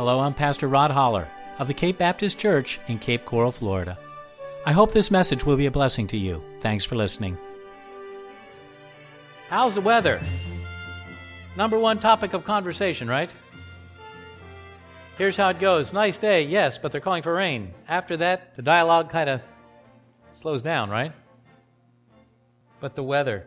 Hello, I'm Pastor Rod Holler of the Cape Baptist Church in Cape Coral, Florida. I hope this message will be a blessing to you. Thanks for listening. How's the weather? Number one topic of conversation, right? Here's how it goes. Nice day, yes, but they're calling for rain. After that, the dialogue kind of slows down, right? But the weather.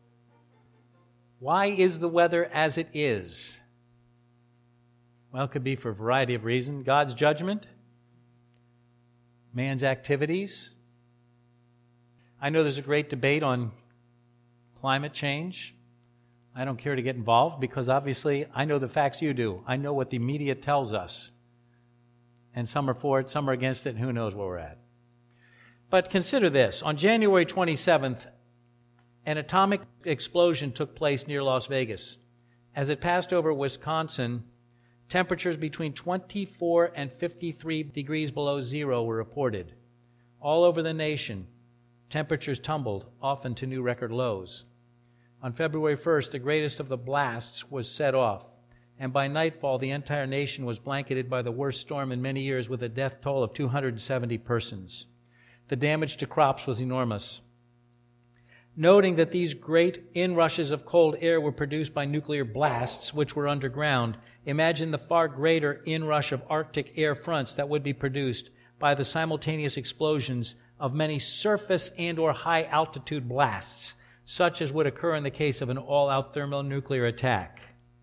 Why is the weather as it is? Well, it could be for a variety of reasons. God's judgment, man's activities. I know there's a great debate on climate change. I don't care to get involved because obviously I know the facts you do. I know what the media tells us. And some are for it, some are against it, and who knows where we're at. But consider this. On January 27th, an atomic explosion took place near Las Vegas. As it passed over Wisconsin, temperatures between 24 and 53 degrees below zero were reported. All over the nation, temperatures tumbled, often to new record lows. On February 1st, the greatest of the blasts was set off, and by nightfall, the entire nation was blanketed by the worst storm in many years with a death toll of 270 persons. The damage to crops was enormous. Noting that these great inrushes of cold air were produced by nuclear blasts, which were underground, imagine the far greater inrush of Arctic air fronts that would be produced by the simultaneous explosions of many surface and or high-altitude blasts, such as would occur in the case of an all-out thermonuclear attack.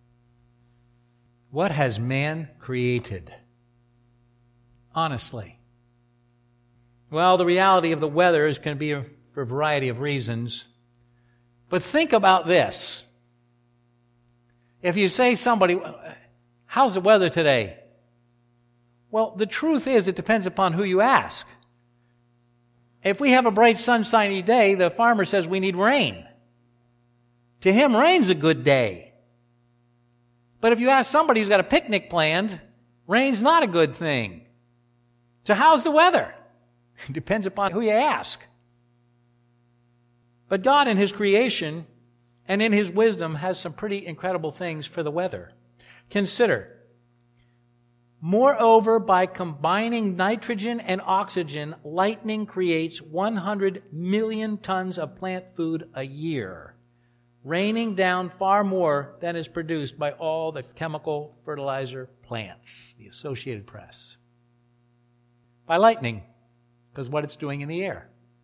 What has man created? Honestly. Well, the reality of the weather is going to be for a variety of reasons. But think about this. If you say somebody, how's the weather today? Well, the truth is it depends upon who you ask. If we have a bright, sunshiny day, the farmer says we need rain. To him, rain's a good day. But if you ask somebody who's got a picnic planned, rain's not a good thing. So how's the weather? It depends upon who you ask. But God in His creation and in His wisdom has some pretty incredible things for the weather. Consider, moreover, by combining nitrogen and oxygen, lightning creates 100 million tons of plant food a year, raining down far more than is produced by all the chemical fertilizer plants, the Associated Press. By lightning, because what it's doing in the air.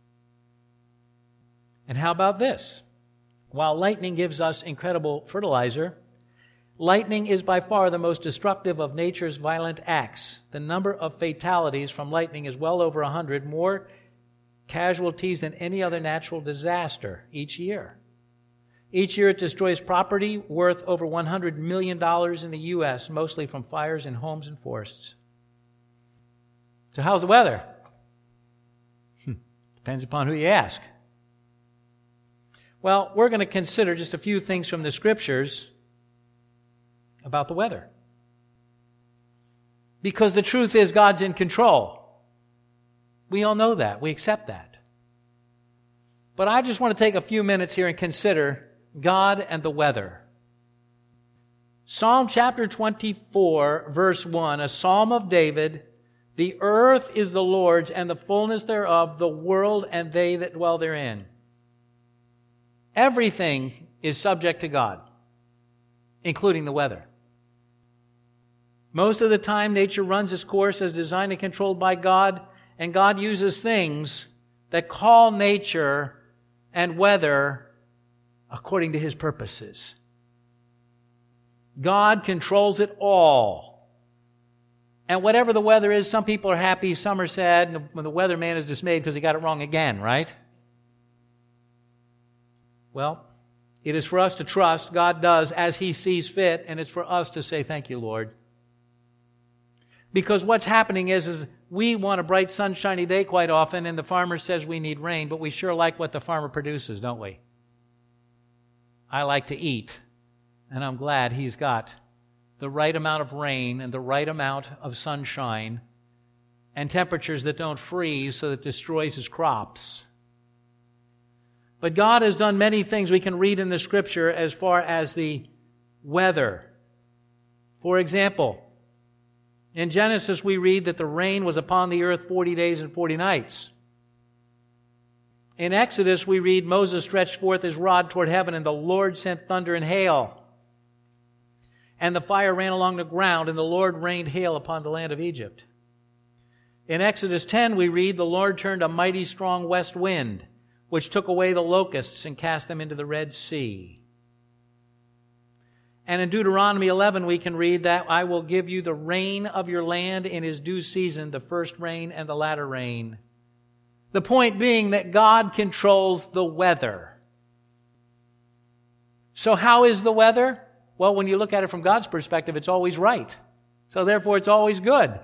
And how about this? While lightning gives us incredible fertilizer, lightning is by far the most destructive of nature's violent acts. The number of fatalities from lightning is well over 100, more casualties than any other natural disaster each year. Each year it destroys property worth over $100 million in the U.S., mostly from fires in homes and forests. So how's the weather? Depends upon who you ask. Well, we're going to consider just a few things from the Scriptures about the weather. Because the truth is God's in control. We all know that. We accept that. But I just want to take a few minutes here and consider God and the weather. Psalm chapter 24, verse 1, a psalm of David. The earth is the Lord's and the fullness thereof, the world and they that dwell therein. Everything is subject to God, including the weather. Most of the time, nature runs its course as designed and controlled by God, and God uses things that call nature and weather according to His purposes. God controls it all. And whatever the weather is, some people are happy, some are sad, and when the weatherman is dismayed because he got it wrong again, right? Well, it is for us to trust God does as He sees fit, and it's for us to say, thank you, Lord. Because what's happening is we want a bright, sunshiny day quite often, and the farmer says we need rain, but we sure like what the farmer produces, don't we? I like to eat, and I'm glad he's got the right amount of rain and the right amount of sunshine and temperatures that don't freeze so that it destroys his crops. But God has done many things we can read in the Scripture as far as the weather. For example, In Genesis, we read that the rain was upon the earth 40 days and 40 nights. In Exodus, we read Moses stretched forth his rod toward heaven, and the Lord sent thunder and hail. And the fire ran along the ground, and the Lord rained hail upon the land of Egypt. In Exodus 10, we read, the Lord turned a mighty strong west wind, which took away the locusts and cast them into the Red Sea. And in Deuteronomy 11, we can read that I will give you the rain of your land in his due season, the first rain and the latter rain. The point being that God controls the weather. So how is the weather? Well, when you look at it from God's perspective, it's always right. So therefore, it's always good.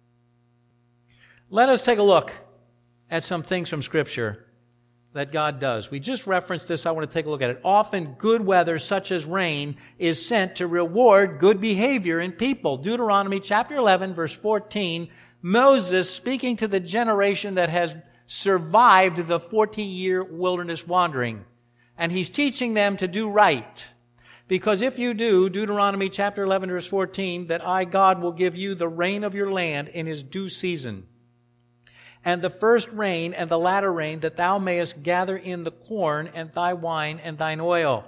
Let us take a look at some things from Scripture that God does. We just referenced this. I want to take a look at it. Often good weather, such as rain, is sent to reward good behavior in people. Deuteronomy chapter 11, verse 14, Moses speaking to the generation that has survived the 40-year wilderness wandering. And he's teaching them to do right. Because if you do, Deuteronomy chapter 11, verse 14, that I, God, will give you the rain of your land in his due season, and the first rain and the latter rain, that thou mayest gather in the corn and thy wine and thine oil.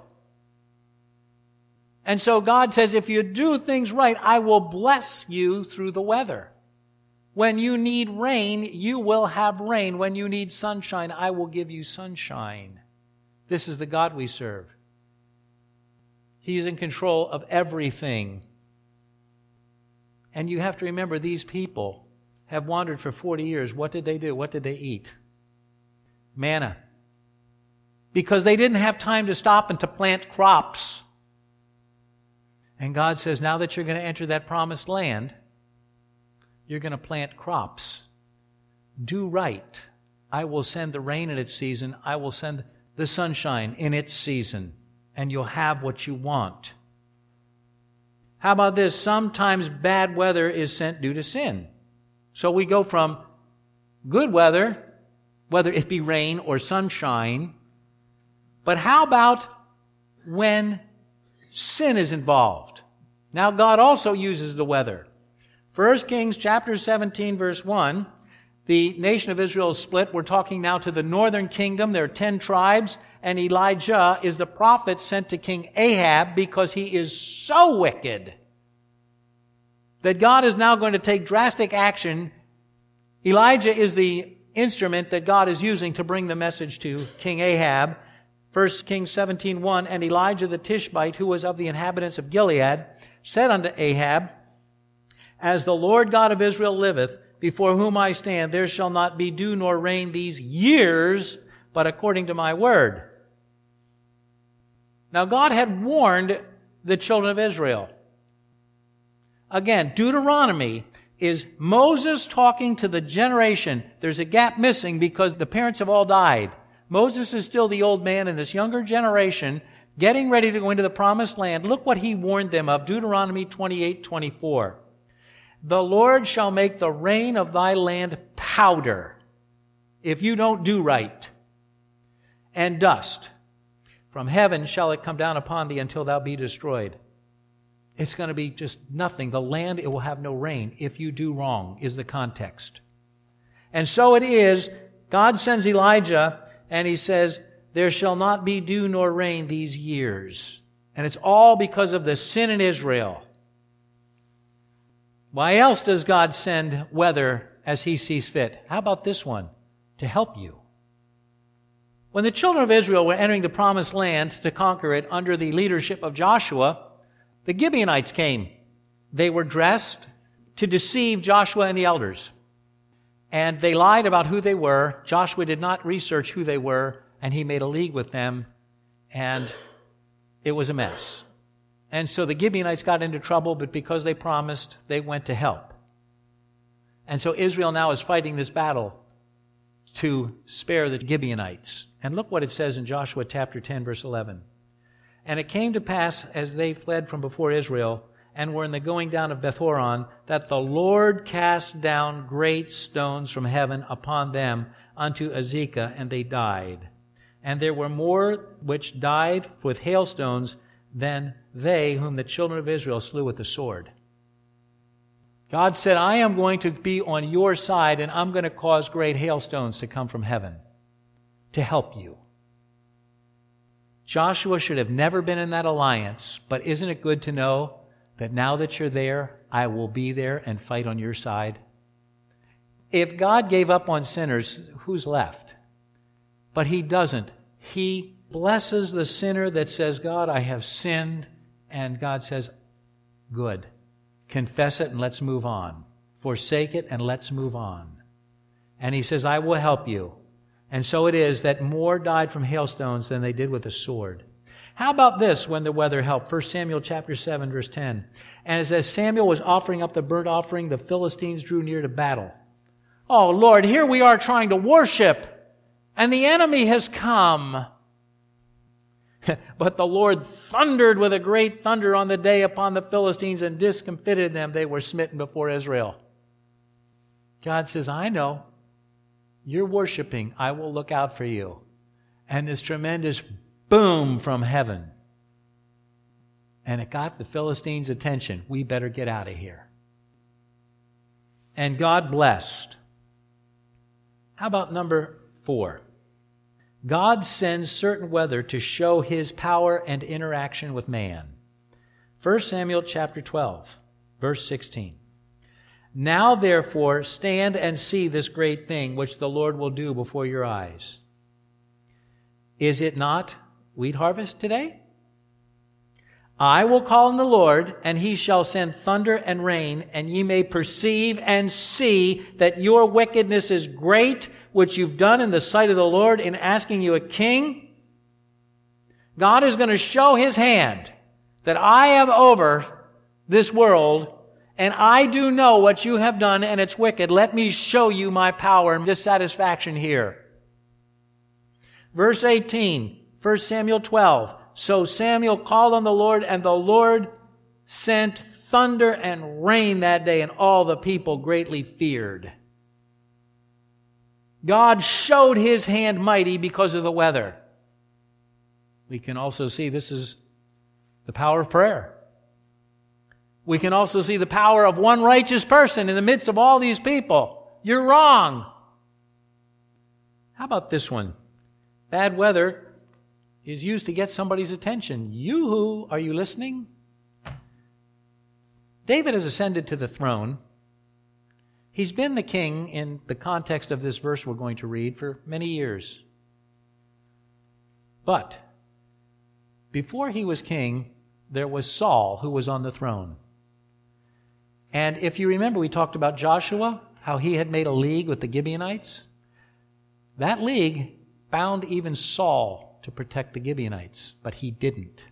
And so God says, if you do things right, I will bless you through the weather. When you need rain, you will have rain. When you need sunshine, I will give you sunshine. This is the God we serve. He's in control of everything. And you have to remember, these people have wandered for 40 years. What did they do? What did they eat? Manna. Because they didn't have time to stop and to plant crops. And God says, now that you're going to enter that promised land, you're going to plant crops. Do right. I will send the rain in its season. I will send the sunshine in its season. And you'll have what you want. How about this? Sometimes bad weather is sent due to sin. So we go from good weather, whether it be rain or sunshine, but how about when sin is involved? Now God also uses the weather. 1 Kings chapter 17, verse 1, the nation of Israel is split. We're talking now to the northern kingdom. There are 10 tribes, and Elijah is the prophet sent to King Ahab because he is so wicked that God is now going to take drastic action. Elijah is the instrument that God is using to bring the message to King Ahab. 1 Kings 17:1, and Elijah the Tishbite, who was of the inhabitants of Gilead, said unto Ahab, as the Lord God of Israel liveth, before whom I stand, there shall not be dew nor rain these years, but according to my word. Now God had warned the children of Israel. Again, Deuteronomy is Moses talking to the generation. There's a gap missing because the parents have all died. Moses is still the old man, and this younger generation getting ready to go into the promised land. Look what he warned them of. Deuteronomy 28:24. The Lord shall make the rain of thy land powder, if you don't do right, and dust. From heaven shall it come down upon thee until thou be destroyed. It's going to be just nothing. The land, it will have no rain if you do wrong, is the context. And so it is, God sends Elijah, and he says, there shall not be dew nor rain these years. And it's all because of the sin in Israel. Why else does God send weather as he sees fit? How about this one? To help you. When the children of Israel were entering the promised land to conquer it under the leadership of Joshua, the Gibeonites came. They were dressed to deceive Joshua and the elders. And they lied about who they were. Joshua did not research who they were, and he made a league with them, and it was a mess. And so the Gibeonites got into trouble, but because they promised, they went to help. And so Israel now is fighting this battle to spare the Gibeonites. And look what it says in Joshua chapter 10, verse 11. And it came to pass, as they fled from before Israel, and were in the going down of Beth-horon, that the Lord cast down great stones from heaven upon them unto Azekah, and they died. And there were more which died with hailstones than they whom the children of Israel slew with the sword. God said, I am going to be on your side, and I'm going to cause great hailstones to come from heaven to help you. Joshua should have never been in that alliance, but isn't it good to know that now that you're there, I will be there and fight on your side? If God gave up on sinners, who's left? But He doesn't. He blesses the sinner that says, God, I have sinned, and God says, good. Confess it and let's move on. Forsake it and let's move on. And He says, I will help you. And so it is that more died from hailstones than they did with a sword. How about this when the weather helped? 1 Samuel chapter 7, verse 10. And as Samuel was offering up the burnt offering, the Philistines drew near to battle. Oh, Lord, here we are trying to worship, and the enemy has come. But the Lord thundered with a great thunder on the day upon the Philistines and discomfited them. They were smitten before Israel. God says, I know. You're worshiping. I will look out for you. And this tremendous boom from heaven. And it got the Philistines' attention. We better get out of here. And God blessed. How about number 4? God sends certain weather to show His power and interaction with man. 1 Samuel chapter 12, verse 16. Now therefore stand and see this great thing which the Lord will do before your eyes. Is it not wheat harvest today? I will call on the Lord, and He shall send thunder and rain, and ye may perceive and see that your wickedness is great, which you've done in the sight of the Lord in asking you a king. God is going to show His hand that I am over this world, and I do know what you have done, and it's wicked. Let me show you my power and dissatisfaction here. Verse 18, 1 Samuel 12. So Samuel called on the Lord, and the Lord sent thunder and rain that day, and all the people greatly feared. God showed His hand mighty because of the weather. We can also see this is the power of prayer. We can also see the power of one righteous person in the midst of all these people. You're wrong. How about this one? Bad weather is used to get somebody's attention. Yoo-hoo, are you listening? David has ascended to the throne. He's been the king in the context of this verse we're going to read for many years. But before he was king, there was Saul who was on the throne. And if you remember, we talked about Joshua, how he had made a league with the Gibeonites. That league bound even Saul to protect the Gibeonites, but he didn't.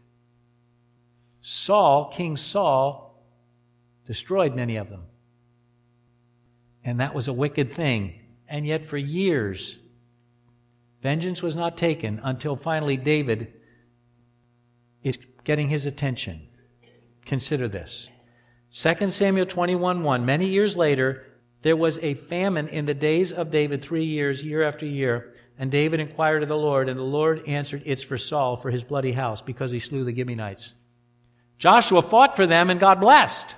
King Saul, destroyed many of them. And that was a wicked thing. And yet for years, vengeance was not taken until finally David is getting his attention. Consider this. 2 Samuel 21:1. Many years later, there was a famine in the days of David 3 years, year after year. And David inquired of the Lord, and the Lord answered, it's for Saul, for his bloody house, because he slew the Gibeonites. Joshua fought for them, and God blessed.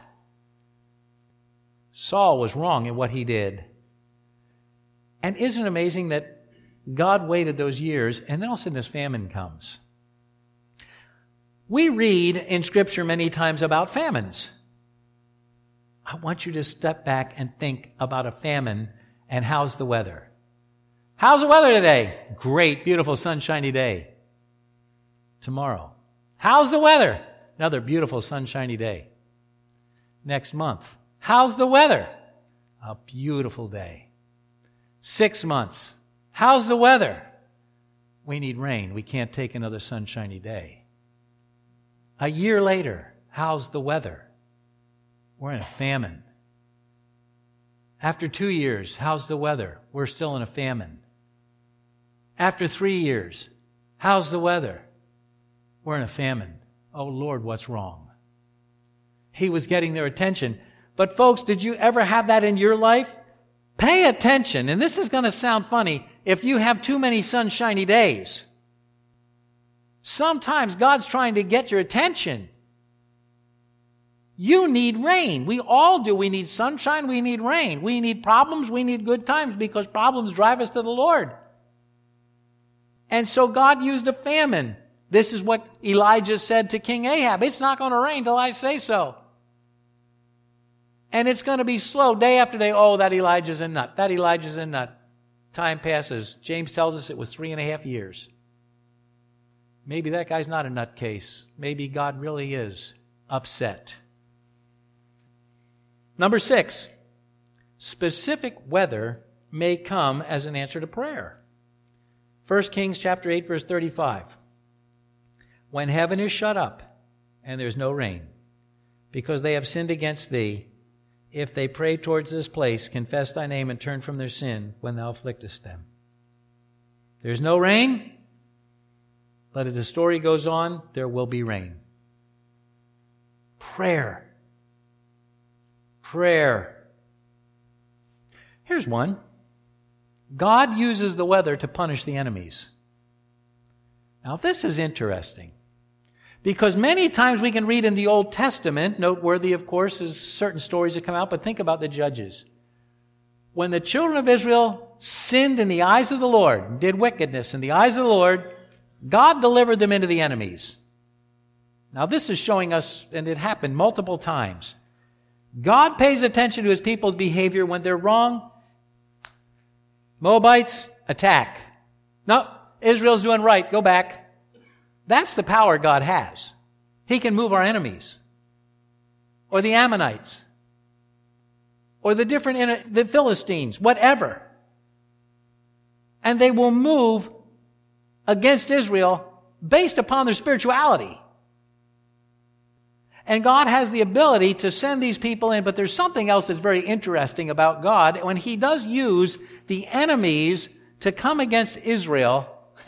Saul was wrong in what he did. And isn't it amazing that God waited those years, and then all of a sudden this famine comes? We read in Scripture many times about famines. I want you to step back and think about a famine and how's the weather. How's the weather today? Great, beautiful, sunshiny day. Tomorrow. How's the weather? Another beautiful, sunshiny day. Next month. How's the weather? A beautiful day. 6 months. How's the weather? We need rain. We can't take another sunshiny day. A year later. How's the weather? We're in a famine. After 2 years. How's the weather? We're still in a famine. After 3 years, how's the weather? We're in a famine. Oh, Lord, what's wrong? He was getting their attention. But folks, did you ever have that in your life? Pay attention. And this is going to sound funny if you have too many sunshiny days. Sometimes God's trying to get your attention. You need rain. We all do. We need sunshine. We need rain. We need problems. We need good times because problems drive us to the Lord. And so God used a famine. This is what Elijah said to King Ahab. It's not going to rain till I say so. And it's going to be slow day after day. Oh, that Elijah's a nut. That Elijah's a nut. Time passes. James tells us it was 3.5 years. Maybe that guy's not a nutcase. Maybe God really is upset. Number 6, specific weather may come as an answer to prayer. 1 Kings chapter 8, verse 35. When heaven is shut up and there's no rain, because they have sinned against thee, if they pray towards this place, confess thy name and turn from their sin when thou afflictest them. There's no rain, but as the story goes on, there will be rain. Prayer. Prayer. Here's one. God uses the weather to punish the enemies. Now this is interesting. Because many times we can read in the Old Testament, noteworthy of course is certain stories that come out, but think about the judges. When the children of Israel sinned in the eyes of the Lord, did wickedness in the eyes of the Lord, God delivered them into the enemies. Now this is showing us, and it happened multiple times, God pays attention to His people's behavior when they're wrong. Moabites, attack. No, Israel's doing right, go back. That's the power God has. He can move our enemies. Or the Ammonites. Or the Philistines, whatever. And they will move against Israel based upon their spirituality. And God has the ability to send these people in, but there's something else that's very interesting about God. When He does use the enemies to come against Israel,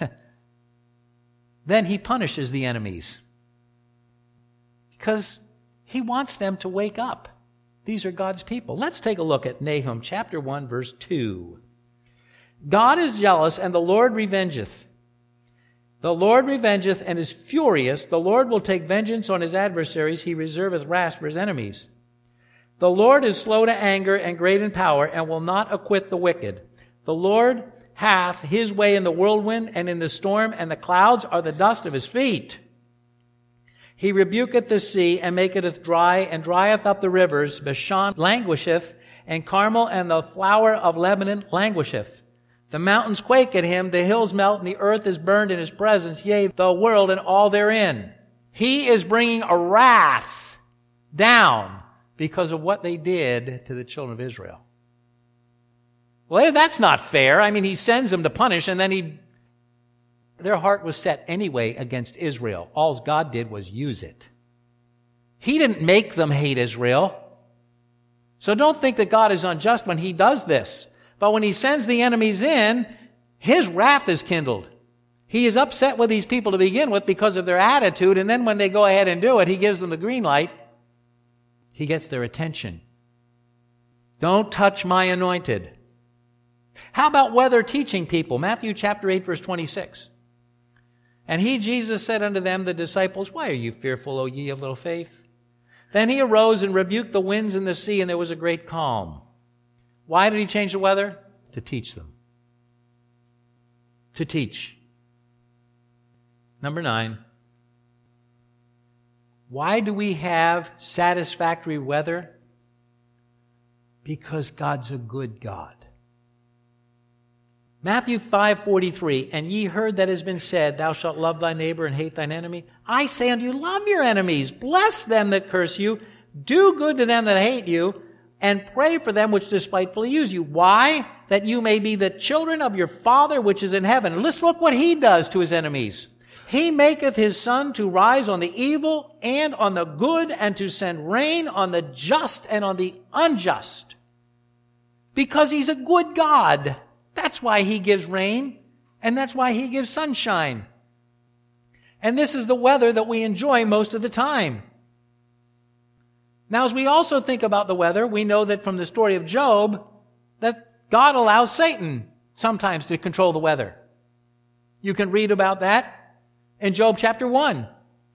then He punishes the enemies. Because He wants them to wake up. These are God's people. Let's take a look at Nahum chapter 1, verse 2. God is jealous, and the Lord revengeth. The Lord revengeth and is furious. The Lord will take vengeance on His adversaries. He reserveth wrath for His enemies. The Lord is slow to anger and great in power, and will not acquit the wicked. The Lord hath His way in the whirlwind and in the storm, and the clouds are the dust of His feet. He rebuketh the sea, and maketh it dry, and drieth up the rivers. Bashan languisheth, and Carmel and the flower of Lebanon languisheth. The mountains quake at Him, the hills melt, and the earth is burned in His presence, yea, the world and all therein. He is bringing a wrath down because of what they did to the children of Israel. Well, that's not fair. I mean, He sends them to punish, and then their heart was set anyway against Israel. All God did was use it. He didn't make them hate Israel. So don't think that God is unjust when He does this. But when He sends the enemies in, His wrath is kindled. He is upset with these people to begin with because of their attitude, and then when they go ahead and do it, He gives them the green light. He gets their attention. Don't touch my anointed. How about weather teaching people? Matthew chapter 8, verse 26. And He, Jesus, said unto them, the disciples, why are you fearful, O ye of little faith? Then He arose and rebuked the winds and the sea, and there was a great calm. Why did He change the weather? To teach them. To teach. Number 9. Why do we have satisfactory weather? Because God's a good God. Matthew 5:43, and ye heard that has been said, thou shalt love thy neighbor and hate thine enemy. I say unto you, love your enemies, bless them that curse you, do good to them that hate you, and pray for them which despitefully use you. Why? That you may be the children of your Father which is in heaven. Let's look what He does to His enemies. He maketh His sun to rise on the evil and on the good, and to send rain on the just and on the unjust. Because He's a good God. That's why He gives rain, and that's why He gives sunshine. And this is the weather that we enjoy most of the time. Now, as we also think about the weather, we know that from the story of Job, that God allows Satan sometimes to control the weather. You can read about that in Job chapter 1.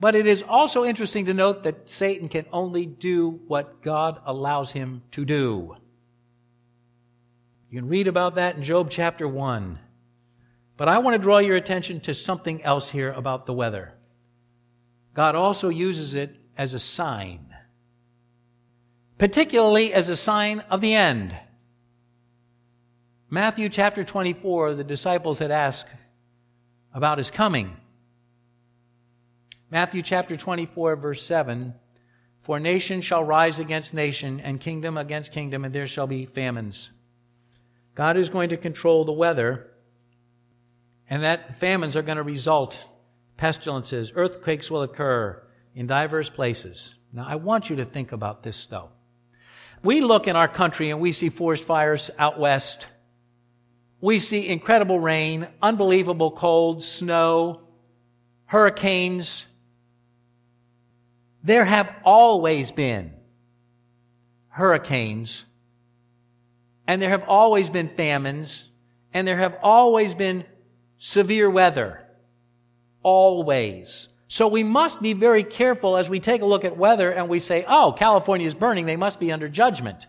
But it is also interesting to note that Satan can only do what God allows him to do. You can read about that in Job chapter 1. But I want to draw your attention to something else here about the weather. God also uses it as a sign, particularly as a sign of the end. Matthew chapter 24, the disciples had asked about his coming. Matthew chapter 24, verse 7, "For nation shall rise against nation, and kingdom against kingdom, and there shall be famines." God is going to control the weather, and that famines are going to result. Pestilences, earthquakes will occur in diverse places. Now, I want you to think about this, though. We look in our country and we see forest fires out west. We see incredible rain, unbelievable cold, snow, hurricanes. There have always been hurricanes, and there have always been famines, and there have always been severe weather. Always. So we must be very careful as we take a look at weather and we say, oh, California is burning, they must be under judgment.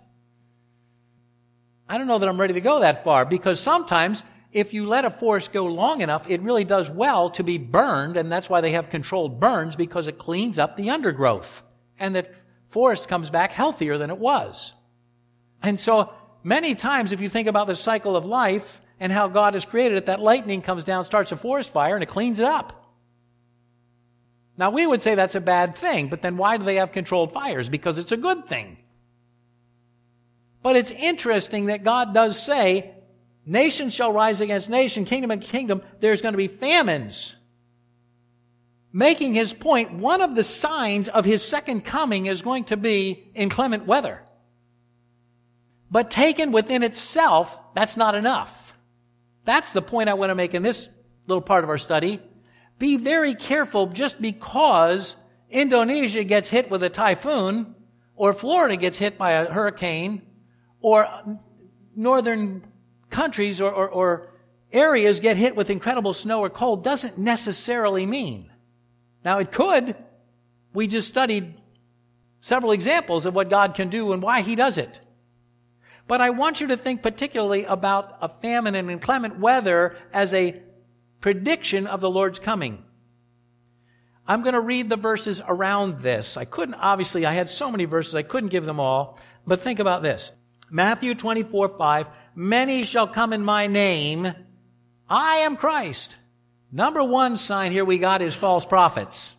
I don't know that I'm ready to go that far, because sometimes if you let a forest go long enough, it really does well to be burned, and that's why they have controlled burns, because it cleans up the undergrowth, and the forest comes back healthier than it was. And so many times, if you think about the cycle of life and how God has created it, that lightning comes down, starts a forest fire, and it cleans it up. Now, we would say that's a bad thing, but then why do they have controlled fires? Because it's a good thing. But it's interesting that God does say, nation shall rise against nation, kingdom against kingdom, there's going to be famines. Making his point, one of the signs of his second coming is going to be inclement weather. But taken within itself, that's not enough. That's the point I want to make in this little part of our study. Be very careful just because Indonesia gets hit with a typhoon, or Florida gets hit by a hurricane, or northern countries or areas get hit with incredible snow or cold, doesn't necessarily mean. Now it could. We just studied several examples of what God can do and why he does it. But I want you to think particularly about a famine and inclement weather as a prediction of the Lord's coming. I'm going to read the verses around this. I had so many verses, I couldn't give them all, but think about this. Matthew 24:5, "Many shall come in my name. I am Christ." Number one sign here we got is false prophets.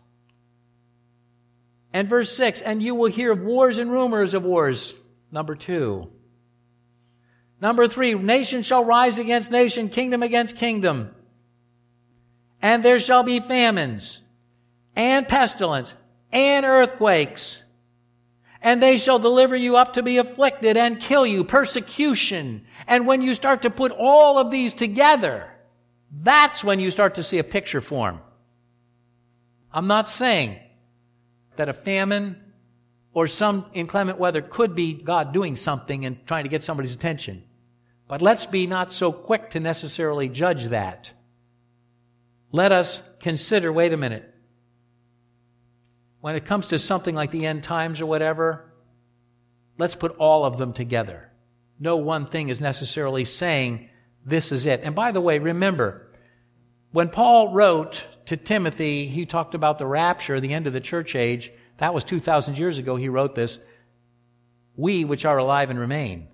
And verse 6, "And you will hear of wars and rumors of wars." Number two. Number 3, "Nation shall rise against nation, kingdom against kingdom. And there shall be famines, and pestilence, and earthquakes. And they shall deliver you up to be afflicted and kill you," persecution. And when you start to put all of these together, that's when you start to see a picture form. I'm not saying that a famine or some inclement weather could be God doing something and trying to get somebody's attention. But let's be not so quick to necessarily judge that. Let us consider, wait a minute. When it comes to something like the end times or whatever, let's put all of them together. No one thing is necessarily saying this is it. And by the way, remember, when Paul wrote to Timothy, he talked about the rapture, the end of the church age. That was 2,000 years ago he wrote this. "We which are alive and remain."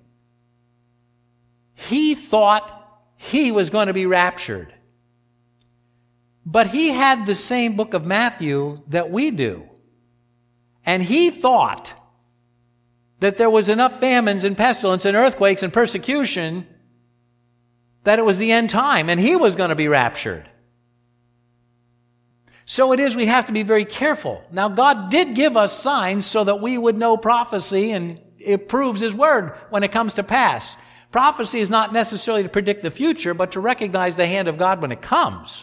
He thought he was going to be raptured. But he had the same book of Matthew that we do. And he thought that there was enough famines and pestilence and earthquakes and persecution that it was the end time and he was going to be raptured. So it is we have to be very careful. Now God did give us signs so that we would know prophecy, and it proves his word when it comes to pass. Prophecy is not necessarily to predict the future, but to recognize the hand of God when it comes.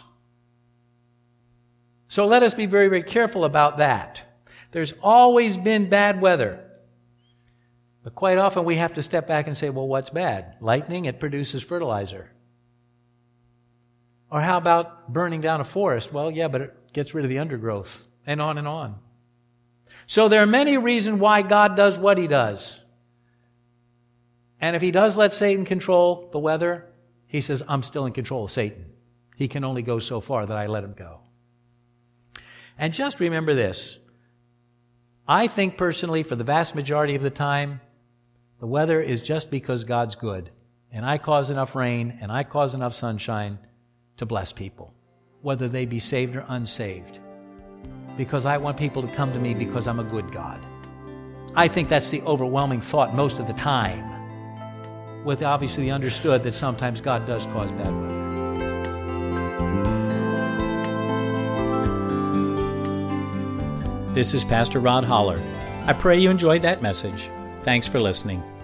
So let us be very, very careful about that. There's always been bad weather. But quite often we have to step back and say, well, what's bad? Lightning, it produces fertilizer. Or how about burning down a forest? Well, yeah, but it gets rid of the undergrowth and on and on. So there are many reasons why God does what He does. And if He does let Satan control the weather, He says, I'm still in control of Satan. He can only go so far that I let him go. And just remember this. I think personally, for the vast majority of the time, the weather is just because God's good. And I cause enough rain and I cause enough sunshine to bless people, whether they be saved or unsaved. Because I want people to come to me because I'm a good God. I think that's the overwhelming thought most of the time, with obviously understood that sometimes God does cause bad weather. This is Pastor Rod Holler. I pray you enjoyed that message. Thanks for listening.